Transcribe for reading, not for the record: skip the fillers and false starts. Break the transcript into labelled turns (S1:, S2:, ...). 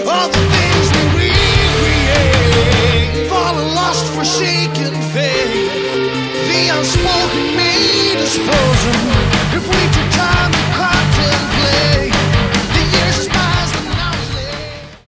S1: all the things that we create. Fallen, lost, forsaken faith, the unspoken